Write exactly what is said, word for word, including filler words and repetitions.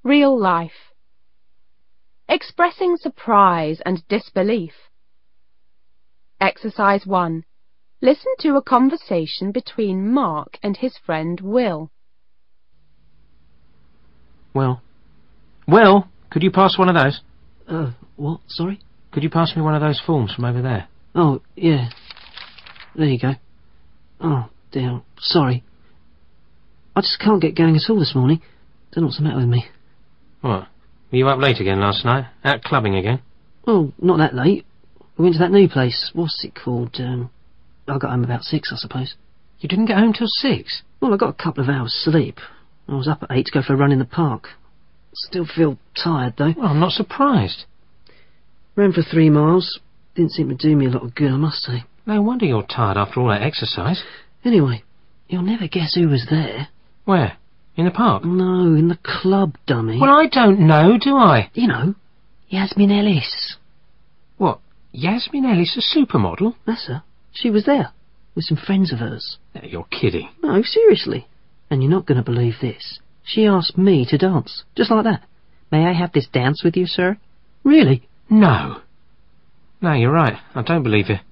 Real life. Expressing surprise and disbelief. Exercise one. Listen to a conversation between Mark and his friend Will. Will? Will, could you pass one of those? Uh, what? Sorry? Could you pass me one of those forms from over there? Oh, yeah. There you go. Oh, dear. Sorry. I just can't get going at all this morning. Don't know what's the matter with me. What? Were you up late again last night? Out clubbing again? Well, not that late. We went to that new place. What's it called? Um, I got home about six, I suppose. You didn't get home till six? Well, I got a couple of hours sleep. I was up at eight to go for a run in the park. Still feel tired, though. Well, I'm not surprised. Ran for three miles. Didn't seem to do me a lot of good, I must say. No wonder you're tired after all that exercise. Anyway, you'll never guess who was there. Where? In the park? No, in the club, dummy. Well, I don't know, do I? You know, Yasmin Ellis. What? Yasmin Ellis, a supermodel? That's her. She was there, with some friends of hers. No, you're kidding. No, seriously. And you're not going to believe this. She asked me to dance, just like that. May I have this dance with you, sir? Really? No. No, you're right. I don't believe you.